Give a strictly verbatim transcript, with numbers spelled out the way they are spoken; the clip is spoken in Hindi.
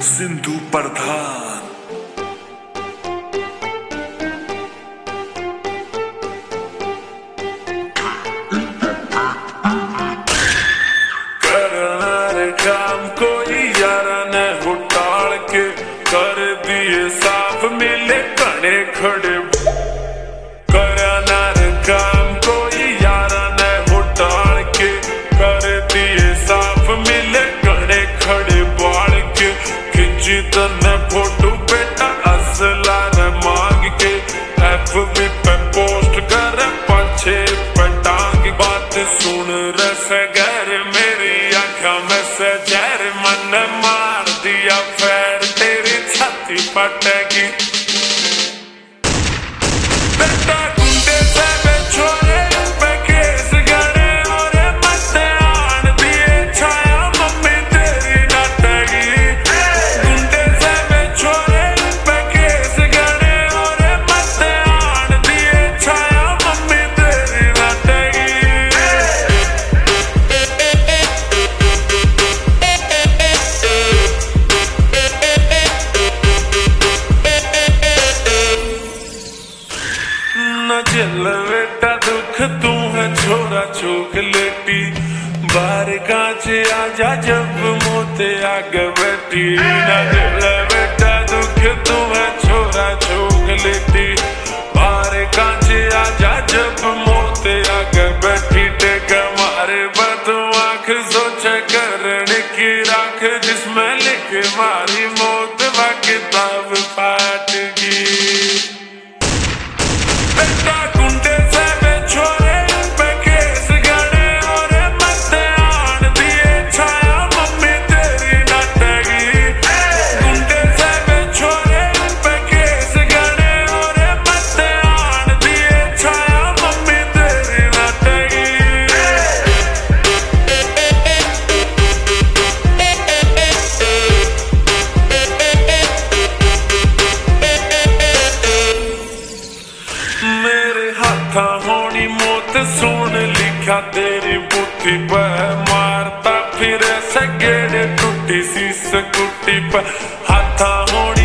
सिंधु प्रधान। करना रे काम कोई यारा ने उटाल के कर दिए साफ मिले कने खड़े। करना रे काम कोई यारा ने उटाल के कर दिए साफ मिले कने खड़े बाल के। खिंची तने फोटो बेटा असला रे मांग के एफबी पे पोस्ट कर पाछे पे टांग। बात सुन रस घर मेरी आंखों में से जहर मन मार दिया फेर तेरी छाती फटेगी। बेटा गुंडे से बेछोरे पे केस गड़े और मत्ते आन दिए छाया मम्मी तेरी नटगी। गुंडे से बेछोरे पे केस गड़े और मत्ते आन दिए छाया मम्मी तेरी नटगी। न झेल बेटा दुख तू है छोरा चॉकलेटी। बाहर कांचे आजा जब मोते आगे बैठी। न झेल बेटा दुख तू है छोरा चॉकलेटी। बाहर कांचे आजा जब मोते आगे बैठी। टेक मारे बदू आंख सोचे करने की राख जिसमें लिख मारी मौत व किताब पाट गई। बेटा गुंडे से बेछोरे पे केस गड़े और मत्ते आन दिए छाया मम्मी तेरी नटगी। गुंडे से बेछोरे पे केस गड़े और मत्ते आन दिए छाया मम्मी तेरी नटगी। मेरे हाथा होनी मौत सुन लिखा तेरी बुद्धि पर। मारता फिर सगेड़े टूटी सी स्कूटी पर हाथा होनी